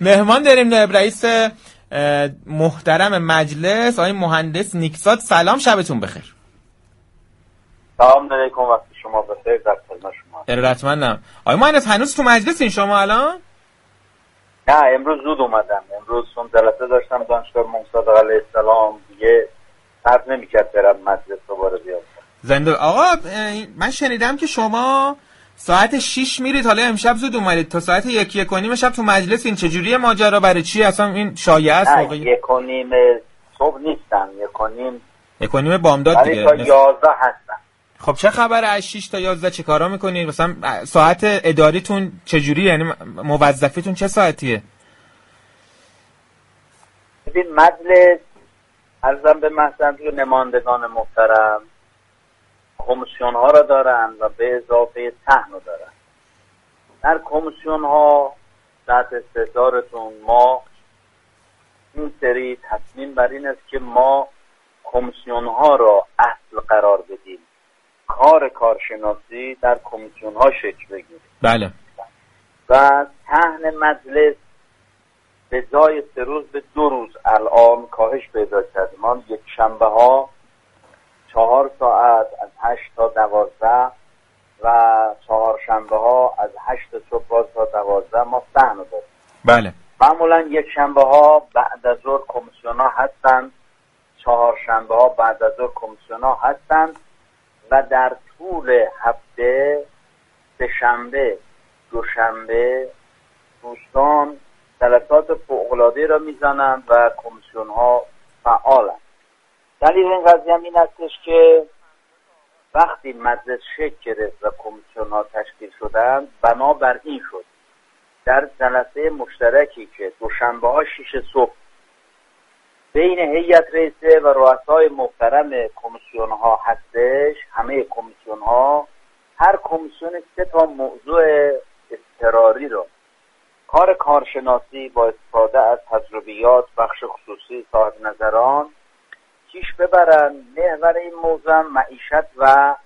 مهمان داریم نایب رئیس محترم مجلس آقای مهندس نیکزاد. سلام، شبتون بخیر. سلام علیکم، وقت شما بخیر. در خدمت شما. ارادتمندم. آقای مهندس هنوز تو مجلسین شما الان؟ نه، امروز زود اومدم. امروز چون جلسه داشتم دانشگاه امام صادق علیه السلام، دیگه صبر نمی‌کرد برم مجلس دوباره بیام. زنده آقا، من شنیدم که شما ساعت 6 میرید، حالا امشب زود اومدید تا ساعت 1:30 شب تو مجلس. این چجوریه ماجرا؟ برای چی اصلا این شایعه است واقعا؟ 1:30 صبح نیستم، 1:30 بامداد دیگه. تا 11 هستم. خب چه خبره از 6 تا 11 چه کارا میکنید؟ مثلا ساعت اداریتون چجوریه؟ یعنی موظفیتون چه ساعتیه؟ ببین مجلس عرضم به محضرت که نمایندگان محترم کمیسیون ها را دارن و به اضافه صحن رو دارن. در کمیسیون ها تحت استحضارتون ما این سری تصمیم بر این است که ما کمیسیون ها را اصل قرار بدیم، کارشناسی در کمیسیون ها شکل بگیره. بله. و صحن مجلس به جای 3 روز به 2 روز الان کاهش پیدا کرد. ما یک شنبه ها 4 ساعت از 8 تا 12 و 4 شنبه ها از 8 صبح تا 12 ما صحن داریم. بله. معمولا یک شنبه ها بعد از ظهر کمیسیون ها هستند، 4 شنبه ها بعد از ظهر کمیسیون ها هستند و در طول هفته 3 شنبه، 2 شنبه دوستان جلسات فوق‌العاده را میزنند و کمیسیون ها فعالند. دلیل این قضیه هم این استش که وقتی مجلس شکل گرفت و کمیسیون ها تشکیل شدند، بنابر این شد در جلسه مشترکی که دوشنبه ها 6 صبح بین هیئت رئیسه و رؤسای محترم کمیسیون ها هستش، همه کمیسیون ها، هر کمیسیون 3 تا موضوع اضطراری رو کارشناسی با استفاده از تجربیات بخش خصوصی صاحب نظران پیش ببرن. محور این موضوع معیشت و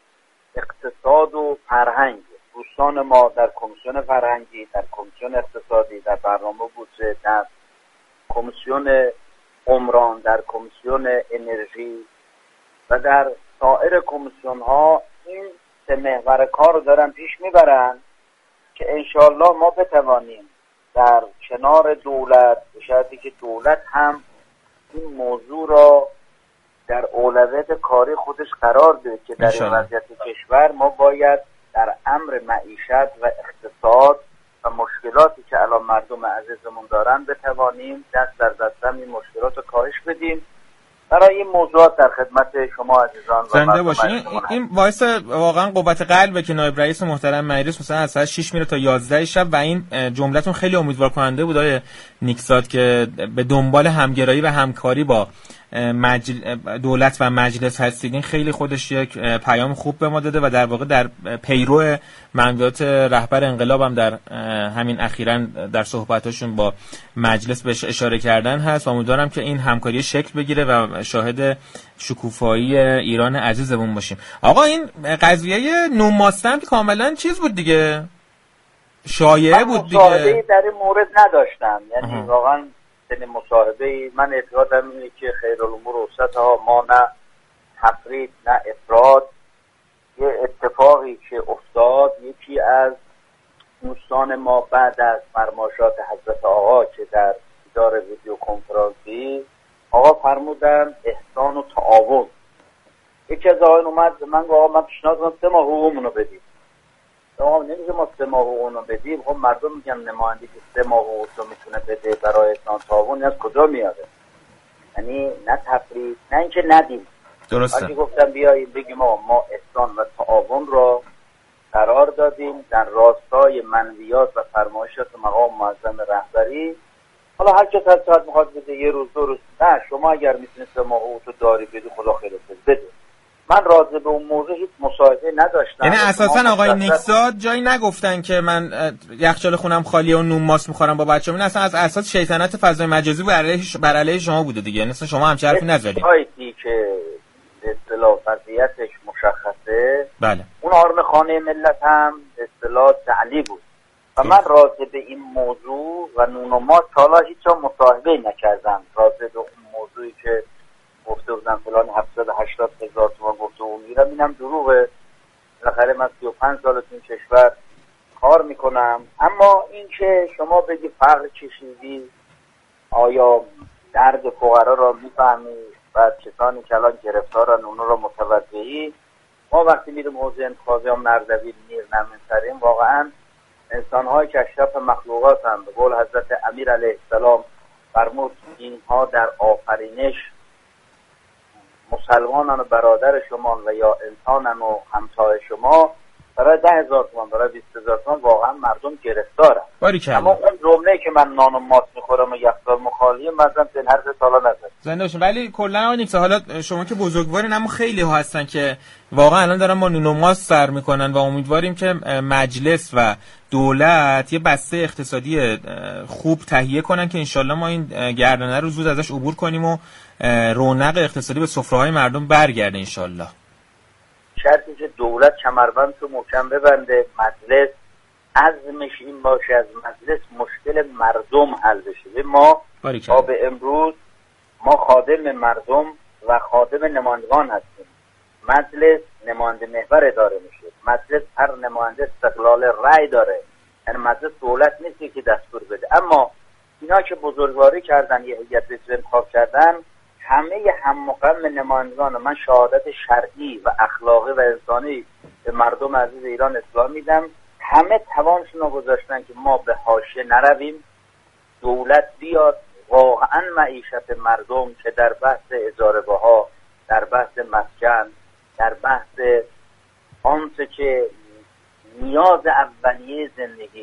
اقتصاد و فرهنگ. دوستان ما در کمیسیون فرهنگی، در کمیسیون اقتصادی، در برنامه بودجه، در کمیسیون عمران، در کمیسیون انرژی و در سایر کمیسیون ها این 3 محور کار رو دارن پیش میبرن که انشالله ما بتوانیم در کنار دولت، به شرطی که دولت هم این موضوع را در اولویت کاری خودش قرار بده که در این وضعیت کشور ما باید در امر معیشت و اقتصاد و مشکلاتی که الان مردم عزیزمون دارن بتوانیم دست در دست این مشکلات رو کاهش بدیم. برای این موضوعات در خدمت شما عزیزان زنده باشین. این باعث واقعا قوت قلبه که نایب رئیس محترم مجلس مثلا از ساعت 6 میره تا 11 شب و این جملتون خیلی امیدوار کننده بود آقای نیکزاد که به دنبال همگرایی و همکاری با دولت و مجلس هستید. این خیلی خودش یک پیام خوب به ما داده و در واقع در پیرو منویات رهبر انقلاب هم در همین اخیراً در صحبتاشون با مجلس بهش اشاره کردن هست. امیدوارم که این همکاری شکل بگیره و شاهد شکوفایی ایران عزیزمون باشیم. آقا این قضیه نوماستم که کاملا چیز بود دیگه، شایعه بود دیگه. مصاحبه‌ای در این مورد نداشتم، یعنی واقعا این مصاحبه‌ای من اعتقادم اینه که خیرالامور اوسطها، ما نه تفرید نه افراد. یه اتفاقی که افتاد، یکی از دوستان ما بعد از فرمایشات حضرت آقا که در دیدار ویدیو کنفرانسی آقا فرمودن احسان و تعاون، یکی از آقایان اومد به من گفت آقا من پیشنهاد کنم 3 ماه حقوقمون رو بدیم. آقا نمیشه ما 3 ماه حقوقمون رو بدیم. خب مردم میگن نماینده که 3 ماه حقوق رو میتونه بده برای احسان تعاون، از کجا میاده؟ یعنی نه تفرید نه اینکه ندیم. درسته. وقتی گفتم بیاییم بگیم ما احسان و تعاون رو قرار دادیم در راستای منویات و فرمایشات مقام معظم رهبری. حالا هر کس هر چقدر میخواد بده، 1 روز 2 روز، نه شما اگر میتونید 3 ماه حقوق رو داری بدی خدا خیرت بده. من راضی به اون موضوع هیچ مصاحبه نداشتم. یعنی اساسا آقای نیکزاد جایی نگفتن که من یخچال خونم خالیه و نون ماست میخورم با بچه‌م. این اصلا از اساس شیطنت فضای مجازی بر علیه شما بوده دیگه. مثلا شما همچین حرفی نزدید. سایتی که به اصطلاح وضعیتش مشخصه، بله، اون آرم خانه ملت هم به اصطلاح تعلی بود. و من راجع به این موضوع و نون و ماست حالا هیچ جا مصاحبه نکردم. راجع به اون موضوعی که گفته بودم فلان 780 هزار تومان گفته و میگیرم، اینم دروغه. بالاخره من 35 سال تو این کشور کار میکنم. اما این که شما بگی فقر کشیدی، آیا درد فقرا را میفهمی و کسانی که الان گرفتارن اونو را متوجهی؟ ما وقتی میریم حوزه انتخابی هم نردبیر میر نمیسریم، واقعا انسان‌های که اشرف مخلوقات هم به قول حضرت امیر علیه السلام فرمود اینها در آفرینش مسلمانان و برادر شما و یا انسانن و همتای شما، برای 10,000 تومان برای 20,000 تومان واقعا مردم گرفتارن. اما اون جمله که من نان و ماست میخورم و یخچال مخالیه مثلا به هر سالا نزد زنده باشین. ولی کلا آقای نیکزاد، حالا شما که بزرگوارین اما خیلی ها هستن که واقعا الان دارن با نون و ماست سر میکنن و امیدواریم که مجلس و دولت یه بسته اقتصادی خوب تهیه کنن که انشالله ما این گردنه رو زود ازش عبور کنیم و رونق اقتصادی به سفره‌های مردم برگرده انشالله. شرطی که دولت کمربند رو محکم ببنده، مجلس عزمش این باشه از مجلس مشکل مردم حل بشه. ما تا به امروز ما خادم مردم و خادم نمایندگان هستیم. مجلس نماینده محور اداره میشه. مجلس هر نماینده استقلال رأی داره، یعنی مجلس دولت نیست که دستور بده. اما اینا که بزرگواری کردن، یه هیئت رئیس انتخاب کردن، همه هم مقام نمایندگان، من شهادت شرعی و اخلاقی و انسانی به مردم عزیز ایران اسلام میدم، همه توانشون رو گذاشتن که ما به حاشیه نرویم. دولت بیاد واقعا معیشت مردم که در بحث اجاره بها، در بحث مسکن، در بحث آنچه که نیاز اولیه زندگی،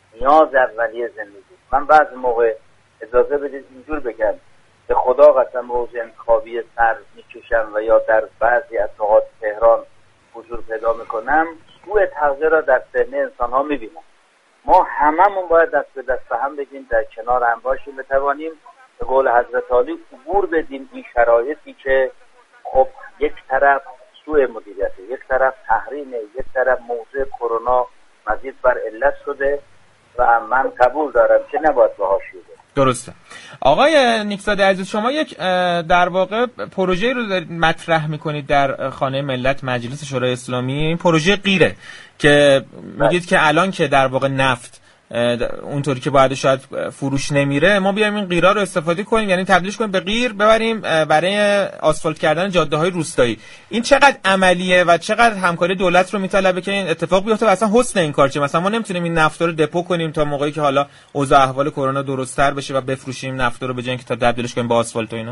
من بعض موقع اجازه بدید اینجور بگم، به خدا قسم حوزه انتخابی سر میکشم و یا در بعضی از نقاط تهران حضور پیدا میکنم، سوء تغذیه را در ذهن انسان ها میبینم. ما هممون باید دست به دست هم بگیم، در کنار هم باشیم، بتوانیم به قول حضرت علی عبور بدیم این شرایطی که خب یک طرف سوء مدیریته، یک طرف تحریمه، یک طرف موضوع کرونا مزید بر علت شده و من قبول دارم که نباید به حاشیه بره. درسته. آقای نیکزاد عزیز، شما یک در واقع پروژه رو مطرح میکنید در خانه ملت مجلس شورای اسلامی. این پروژه غیره که میگید که الان که در واقع نفت اونطوری که باید شاید فروش نمیره، ما بیایم این غیرا رو استفاده کنیم، یعنی تبدیلش کنیم به غیر، ببریم برای آسفالت کردن جاده‌های روستایی. این چقدر عملیه و چقدر همکاری دولت رو میطلبه که این اتفاق بیفته و اصلا حسن این کار چیه؟ مثلا ما نمیتونیم این نفت رو دپو کنیم تا موقعی که حالا اوضاع احوال کرونا درست‌تر بشه و بفروشیم نفت رو به جای اینکه تا تبدیلش کنیم به آسفالت و اینا؟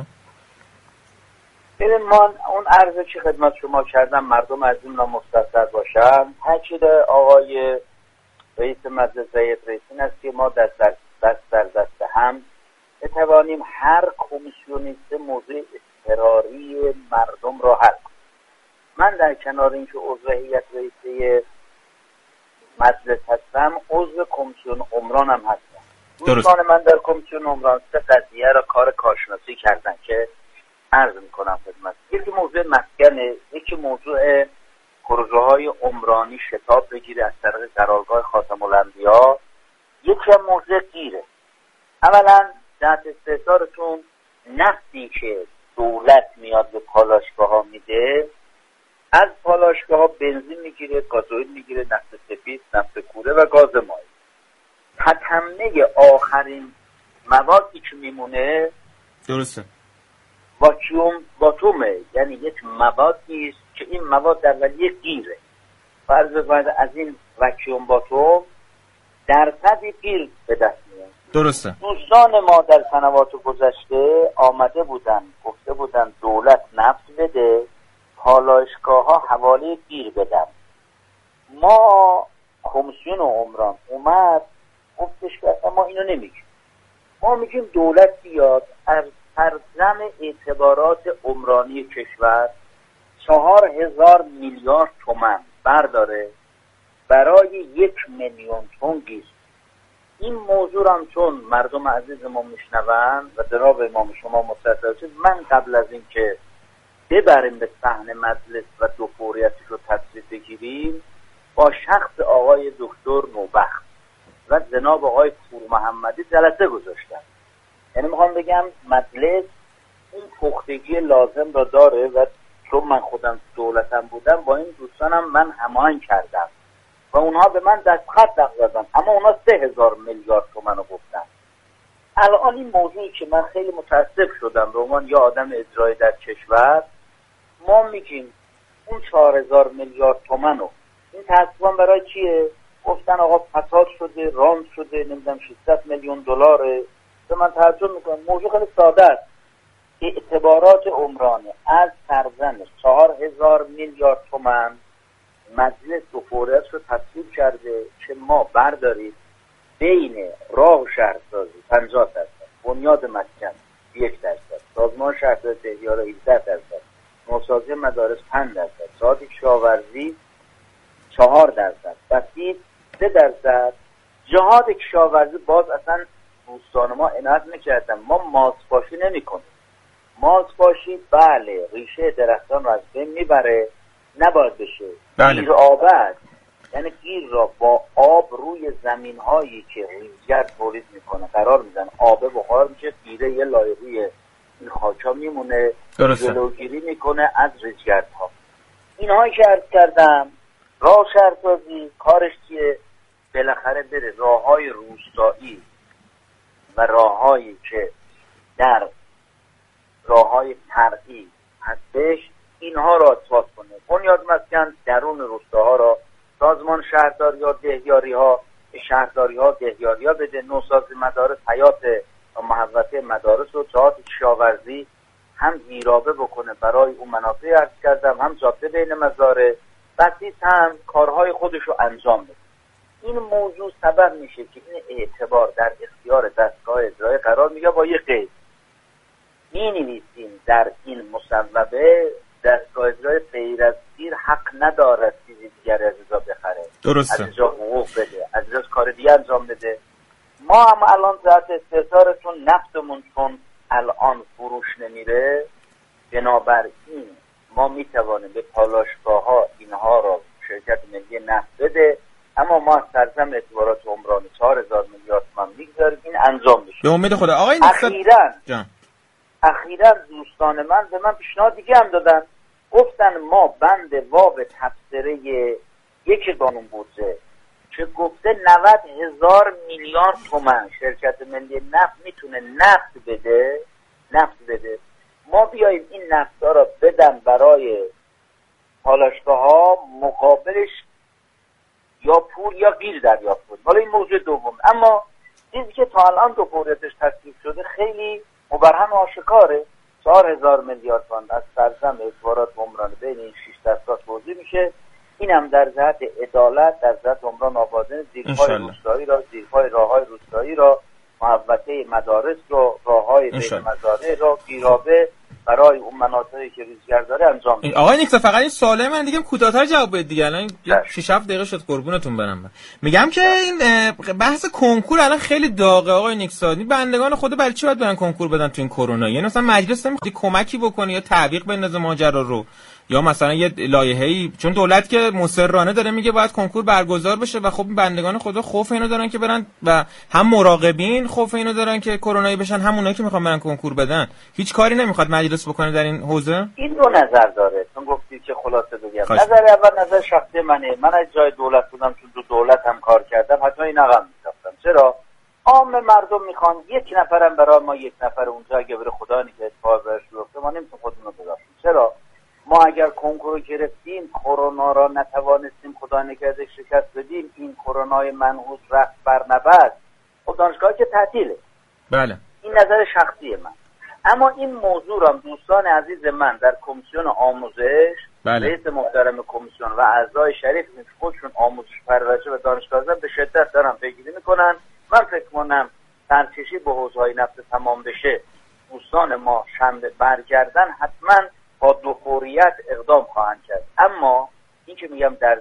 ببین، من اون عرضی که خدمت شما کردم مردم از این مستفید باشن. تاکید آقای رئیس مجلس رئیس این است که ما دست در دست هم بتوانیم هر کمیسیونیست موضوع اضطراری مردم را حل کنیم. من در کنار اینکه عضو هیئت رئیسه مجلس هستم، عضو کمیسیون عمران هم هستم. دوستان من در کمیسیون عمران 3 قضیه را کار کارشناسی کردن که عرض میکنم خدمت. یکی موضوع مسکنه، یکی موضوع پروژه های عمرانی شتاب بگیره از طریق قرارگاه خاتم الانبیا، یکی هم موضوع گیره. اولا جهت استحضارتون، نفتی که دولت میاد به پالایشگاه ها میده، از پالایشگاه ها بنزین میگیره، گازوئیل میگیره، نفت سفید، نفت کوره و گاز مایع. تتمه آخرین موادی که میمونه درسته واکیوم باتومه، یعنی یک موادی است که این مواد در اولیه گیره. فرض بفرمایید از این واکیوم باتوم درصدی گیر به دست میاد. درسته. دوستان ما در سنوات گذشته آمده بودن گفته بودن دولت نفت بده، پالایشگاه ها حواله گیر بدن. ما کمیسیون عمران اومد گفتش که اصلا ما اینو نمیگیم، ما میگیم دولت بیاد از سرزم اعتبارات عمرانی کشور 4,000 میلیارد تومان برداره برای 1,000,000 تن گیز. این موضوع هم چون مردم عزیز ما میشنون و جناب امام شما مستحضر شد، من قبل از این که ببریم به صحن مجلس و دو فوریتش رو تصویب بگیریم، با شخص آقای دکتر نوبخت و جناب آقای پور محمدی جلسه گذاشتن. یعنی میخوام بگم مجلس این پختگی لازم را داره و چون من خودم دولتم بودم با این دوستانم من هماهنگ کردم و اونها به من دستخط دادن، اما اونها 3000 میلیارد تومان رو گفتن. الان این موضوعی که من خیلی متاسف شدم به عنوان یه آدم اجرایی در کشور، ما میگیم اون 4000 میلیارد تومان رو این تقریبا برای کیه؟ گفتن آقا فساد شده، ران شده، نمیدونم 600 میلیون دلاره. به من تعجب میکنم. موضوع خیلی ساده است. اعتبارات عمرانه از سرزنش 4000 میلیارد تومان مجلس دو فورس رو تصویب کرده که ما بردارید بین راه و شهرسازی 50%، بنیاد مسکن 1%، سازمان شهرداری دهیاره 17%، نوسازی مدارس 5%، صنعت کشاورزی 4%، بسیط 3%. جهاد کشاورزی باز اصلا دوستان ما عنایت نکردن. ما ماسپاشی نمی کنیم. ماسپاشی بله ریشه درختان رو از بین میبره، نباید بشه. گیر آبد یعنی گیر را با آب روی زمین هایی که ریزگرد تولید میکنه قرار میزن، آب بخار میشه، گیره یه لایه روی این خاکا میمونه، جلوگیری میکنه از ریزگرد ها. اینهایی که عرض کردم راه شهرسازی کارش چیه؟ بالاخره بره راه های روستایی و راه هایی که در راه های ترعی هستش اینها را اثبات کنه. بنیاد مسکن درون روستاها را سازمان شهرداری ها دهیاری ها شهرداری ها دهیاری ها بده، نوسازی مدارس حیات و محوطه مدارس و جهات کشاورزی هم زیرابه بکنه برای اون منافع عرض کردم، هم جاده بین مزارع، بسیط هم کارهای خودش رو انجام بده. این موضوع سبب میشه که این اعتبار در اختیار دستگاه اجرایی قرار میگه. با یه قید می نویسیم در این مصوبه دستگاه اجرایی غیر از گیر حق ندارد چیزی دیگر از اینجا بخره، درسته، از اینجا حقوق بده، از اینجا کار دیگه انجام بده. ما هم الان ذات استثارتون نفتمون چون الان فروش نمیره، بنابراین ما میتوانیم به پالایشگاه ها اینها را شرکت ملی نفت بده، اما ما از سرزم اعتبارات عمرانی 4000 میلیارد تومان میگذاریم این انجام بشه. به امید خدا. آقای اخیراً دوستان من به من پیشنهاد دیگه هم دادن، گفتن ما بند واب تبصره یک قانون بودجه که گفته 90,000 میلیارد تومان شرکت ملی نفت میتونه نفت بده، ما بیاییم این نفت‌ها را بدن برای پالایشگاه ها، مقابلش یا پول یا گیر دریافت کنیم. حالا این موضوع دوم. اما چیزی که تا الان دو فوریتش تصویب شده خیلی مبرهن و آشکاره. 4000 میلیارد تومان از سرزم اعتبارات عمرانی بین این 6 دستگاه توزیع میشه. این هم در جهت عدالت، در جهت عمران آبادان، زیرپای روستایی را، زیرپای راههای روستایی را، محوطه مدارس را، راههای بین مزارع را، گیرابه برای اون مناطقی که ریزگرد داره انجام میده. آقای نیکزاد فقط این سوال من دیگه کوتاه‌تر جواب بدید دیگه. الان 6 7 دقیقه شد قربونتون برم. میگم که این بحث کنکور الان خیلی داغه آقای نیکزاد. بندگان خدا برای چی باید برن کنکور بدن تو این کرونا؟ یعنی مثلا مجلس نمیخواد کمکی بکنه یا تعویق بندازه ماجرا رو، یا مثلا یه لایحه‌ای، چون دولت که مصررانه داره میگه باید کنکور برگزار بشه و خب بندگان خدا خوف اینو دارن که برن و هم مراقبین خوف اینو دارن که کرونایی بشن، هم اونایی که میخوان برن کنکور بدن. هیچ کاری نمیخواد مجلس بکنه در این حوزه؟ این دو نظر داره. چون گفتی که خلاصه بگم. نظر اول نظر شخصی منه. من از جای دولت بودم، چون دو دولت هم کار کردم، حتما این رقم می‌ذاشتم. چرا؟ عام مردم میخوان یک نفرم برای ما، یک نفر اونجا اگه بره خدا نگه اتفاق براش بیفته ما نمیتونیم خودمون رو بذاریم. چرا؟ ما اگر کنکور رو گرفتیم، کرونا را نتوانستیم خدا نگهدار شکست بدیم، این کرونای منحوس رفت بر نبرد، خب دانشگاه که تعطیله. بله. این نظر شخصی من. اما این موضوع را دوستان عزیز من در کمیسیون آموزش، رئیس محترم کمیسیون و اعضای شریف خودشون آموزش پرورش و دانشگاه به شدت دارن پیگیری میکنن. من فکر کنم سرکشی به حوزه‌های نفت تمام بشه، دوستان ما شنبه برگردن حتما با دو فوریت اقدام خواهند کرد. اما این که میگم در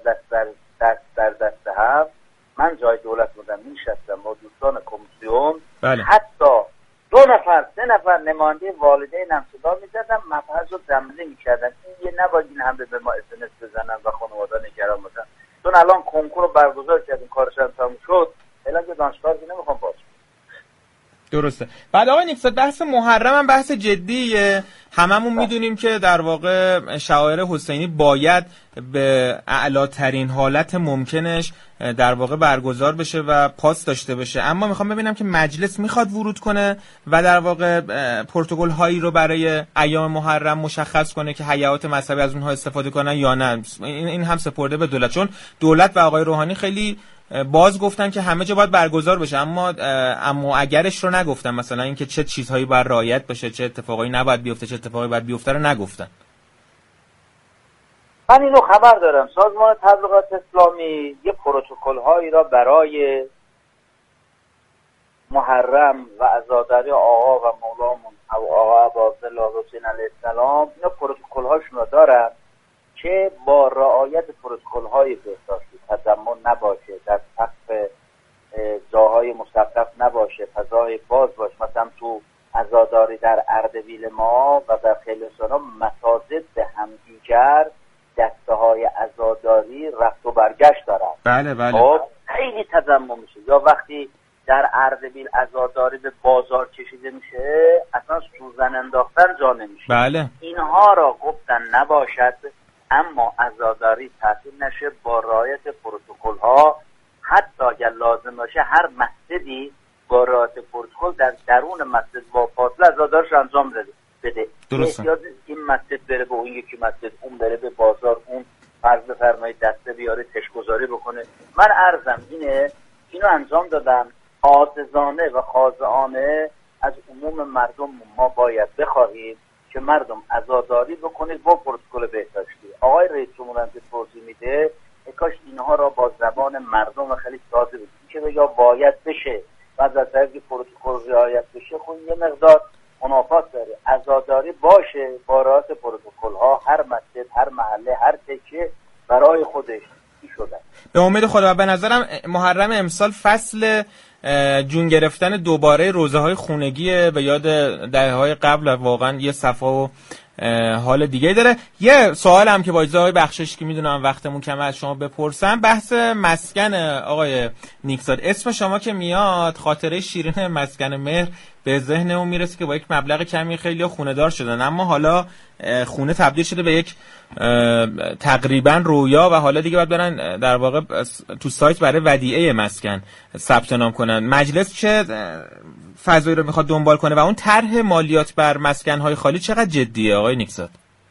دست هم، من جای دولت بودم میشستم با دوستان کمیسیون، حتی 2 نفر 3 نفر نماینده والدین هم صدا میزدن، مبحث رو جمله میکردن. این یه نباید این همه به ما SMS بزنن و خانواده نگران باشن. چون الان کنکور رو برگزار کردیم، کارش هم تموم شد، الان که درسته. بعد آقای نیکزاد بحث محرم هم بحث جدیه. هممون میدونیم که در واقع شعائر حسینی باید به اعلاترین حالت ممکنش در واقع برگزار بشه و پاس داشته بشه، اما میخوام ببینم که مجلس میخواد ورود کنه و در واقع پروتکل هایی رو برای ایام محرم مشخص کنه که هیئات مذهبی از اونها استفاده کنن یا نه. این هم سپرده به دولت، چون دولت و آقای روحانی خیلی باز گفتن که همه جا باید برگزار بشه، اما اگرش رو نگفتن، مثلا اینکه چه چیزهایی باید رعایت بشه، چه اتفاقایی نباید بیفته، چه اتفاقایی باید بیفته رو نگفتن. من اینو خبر دارم سازمان تبلیغات اسلامی یه پروتکل هایی را برای محرم و عزاداری آقا و مولامون آقا عبدالله حسین علیه السلام، اینا پروتکل هاشون را دارن که با رعایت پروتکل های بهداشتی، تضمن نباشه، در سقف جاهای مصفف نباشه، فضای باز باشه. مثلا تو عزاداری در اردبیل ما و در خیلی سانا متازد به همدیگر دسته های عزاداری رفت و برگشت دارن. بله بله. خب خیلی تضمن میشه. یا وقتی در اردبیل عزاداری به بازار کشیده میشه اصلا سوزن انداختن جا نمیشه. بله. اینها را گفتن نباشد، اما عزاداری تعطیل نشه با رعایت پروتکل ها. حتی اگر لازم باشه هر مسجدی با رعایت پروتکل در درون مسجد با فاصله عزاداریش انجام بده. احتیاج این مسجد بره به اون یکی مسجد، اون بره به بازار، اون فرض بفرمایید دسته بیاره تشگذاری بکنه. من عرضم اینو انجام دادم عاجزانه و خاضعانه از عموم مردم. ما باید بخواهیم که مردم عزاداری بکنه با پروتکل بهداشتی. آقای رئیس جمهور هم که توضیح میده کاش اینها را با زبان مردم خیلی ساده بگیم که بگه باید بشه و از طریق پروتکل رعایت بشه. خب یه مقدار منافات داره. عزاداری باشه با رعایت پروتکل ها، هر مسجد، هر محله، هر تکه برای خودش شده. به امید خدا. به نظرم محرم امسال فصل جون گرفتن دوباره روزه های خونگی به یاد دهه‌های قبل، واقعا یه صفا و حال دیگه داره. یه سوال هم که با اجازه آقای بخشش که میدونم وقتمون کمه از شما بپرسم، بحث مسکن آقای نیکزاد. اسم شما که میاد خاطره شیرین مسکن مهر به ذهنمون میرسه که با یک مبلغ کمی خیلی خونه دار شدن، اما حالا خونه تبدیل شده به یک تقریبا رویا و حالا دیگه باید برن در واقع تو سایت برای ودیعه مسکن ثبت نام کنن. مجلس چه فضایی رو میخواد دنبال کنه و اون طرح مالیات بر مسکن‌های خالی چقدر جدیه آقای نیکزاد؟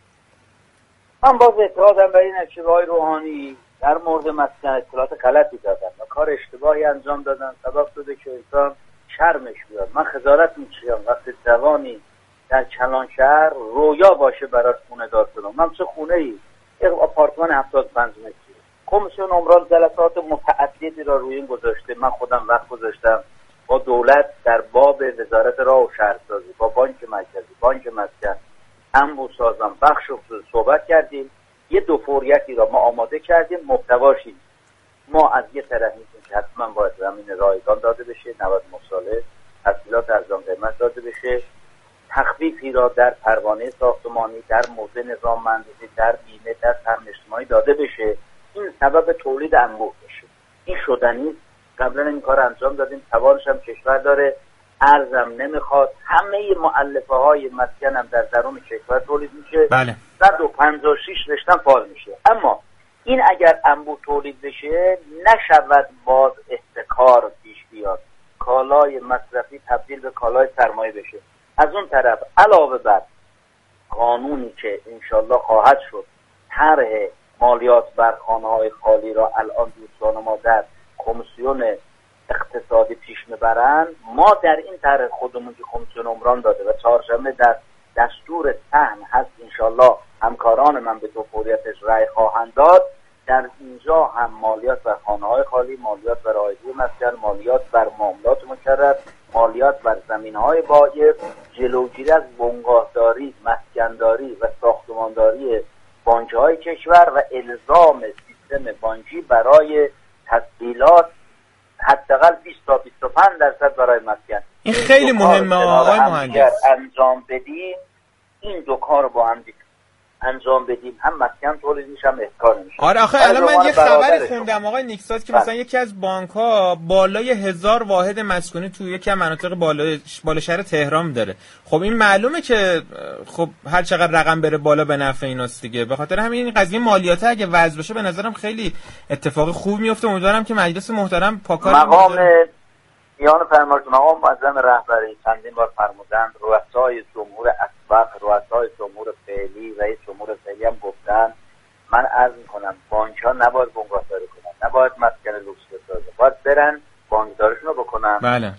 من باز اعتقادم بر اینه که آقای روحانی در مورد مسکن اطلاعات غلطی دادن و کار اشتباهی انجام دادن، سبب شده که انسان شرمش بیاد. من خجالت میکشم وقتی جوانی در کلانشهر رویا باشه برای خونه دار شدن. من چه خونه ای؟ یک آپارتمان 75 متری. کمیسیون عمران جلسات متعددی را روی این گذاشته. من خودم وقت گذاشتم با دولت در باب وزارت راه و شهرسازی، با بانک مرکزی، بانک مسکن، انبوه سازان، بخش خصوصی صحبت کردیم. یه دو فوریتی را ما آماده کردیم. محتواشی ما از یه طرف میگیم که حتما باید زمین رایگان داده بشه، 90 مساله، تسهیلات ارزان قیمت داده بشه، تخفیفی را در پروانه ساختمانی، در موزه نظام مهندسی، در بیمه، در تامین اجتماعی داده بشه. این سبب تولید انبوه بشه. این شدنی است. قبلا این کار انجام دادیم، توانش هم کشور داره، ارزم نمیخواد. همه مؤلفه های مسکن هم در درون کشور تولید میشه. بله. 156 رشتن فعال میشه. اما این اگر انبوه تولید بشه نشود باز احتکار پیش بیاد، کالای مصرفی تبدیل به کالای سرمایه بشه. از اون طرف علاوه بر قانونی که انشالله خواهد شد، طرح مالیات بر خانه‌های خالی را الان دوستان ما در کمیسیون اقتصادی پیش میبرن، ما در این طرح خودمون که کمیسیون عمران داده و چهارشنبه در دستور سهم هست، انشالله همکاران من به دو فوریتش رأی خواهند داد. در اینجا هم مالیات بر خانه‌های خالی، مالیات بر عایدی مسکن، مالیات بر معاملات مکرر، مالیات بر زمین‌های بایع، جلوگیری از بنگاهداری، مسکنداری و ساختمانداری بانک‌های کشور و الزام سیستم بانکی برای تسهیلات حداقل 20 تا 25% برای مسکن. این خیلی مهمه آقای مهندس. انجام بدیم این دو کار با هم انجام بدیم هم مسکن تولید میشه هم احکار نمیشه. آره آخه الان من یه خبری خوندم آقای نیکزاد که مثلا یکی از بانک‌ها بالای 1000 واحد مسکونی توی یکی از مناطق بالا شهر تهران داره. خب این معلومه که خب هر چقدر رقم بره بالا به نفع ایناست دیگه. به خاطر همین این قضیه مالیات اگه وضع بشه به نظرم خیلی اتفاق خوب میفته. امیدوارم که مجلس محترم پاکار مقام میان فرمانتون آقا معظم رهبری چندین بار فرمودند، رؤسای جمهور اسبق، رؤسای جمهور فعلی، رئیس جمهور فعلی هم گفتن. من عرض میکنم بانک‌ها نباید بنگاهداری کنن، نباید مسکن لوکس بسازن، باید برن بانکداریشون رو بکنن. بله.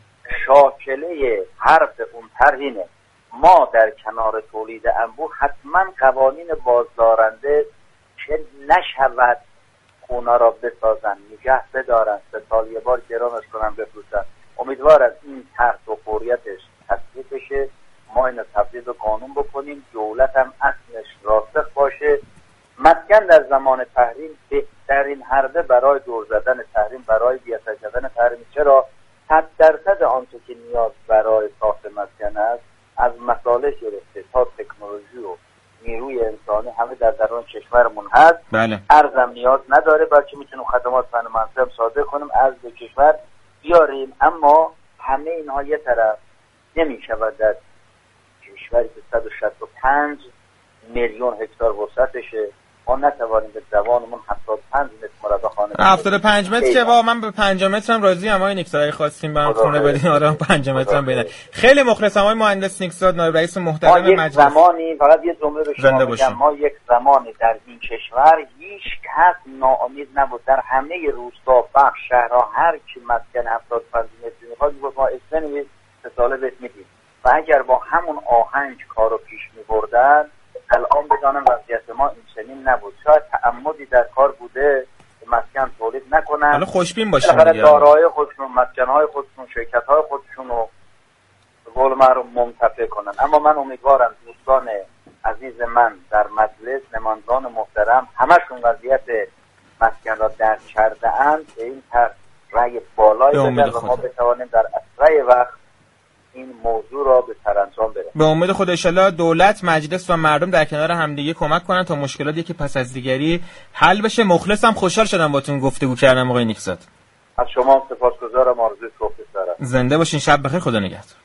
شاکله حرف اون طرحینه ما در کنار تولید انبوه حتما قوانین بازدارنده که نشود اونا را بسازن، نگه بدارن، 3 سال یه بار گرانش کنن بفروشن. امیدوارم این طرح و فوریتش تصویب بشه، ما اینو تبدیل به قانون بکنیم، دولت هم اصلش راسخ باشه. مسکن در زمان تحریم بهترین حربه برای دور زدن تحریم، برای بی‌اثر کردن تحریم. چرا؟ 100% آنچه که نیاز برای ساخت مسکن است، از مسائل گرفته تا تکنولوژی و نیروی انسانی همه در درون کشورمون هست. بله. ارزم نیاز نداره، بلکه میتونیم خدمات فن منصب صادر کنیم، ارز به کشور بیاریم. اما همه اینها یه طرف نمیشود در کشوری که 165 میلیون هکتار وسعتشه ما نتوانیم به زبانمون 75 متر مربع خانه 75 متر که با من به 5 متر هم راضی ام. آقای نیکزاد خواستیم برام خونه بدین آرام 5 متر هم بدین. خیلی مخلصم آقای مهندس نیکزاد نایب رئیس محترم مجلس. زمانی فقط یه جمله به شما بگم، ما یک زمانی در این کشور هیچ کس ناامید نبود، در همه روستا بخش شهرها هر کی مسکن 75 متر میخواد میگفت ما اسنویس 3 ساله بهت میدیم و اگر با همون آهنگ کارو پیش میبردن الان بدانم وضعیت ما این چنین نبود. شاید تعمدی در کار بوده مسکن تولید نکنن، حالا خوشبین باشیم دیگه، دارایی خودشون، مسکن‌های خودشون، شرکت‌های خودشون رو به قول معروف منتفع کنن. اما من امیدوارم دوستان عزیز من در مجلس، نمایندگان محترم، همشون وضعیت مسکن را درک کرده اند، این طرح رأی بالایی بده و ما بتوانیم در اسرع وقت این موضوع را به سرانجام برسونیم. به امید خدا ان شاءالله دولت، مجلس و مردم در کنار همدیگه کمک کنن تا مشکلاتی که پس از دیگری حل بشه. مخلصم، خوشحال شدم باهاتون گفتگو کردم آقای نیکزاد. از شما سپاسگزارم، آرزوی صبح دارم. زنده باشین، شب بخیر، خدا نگهدار.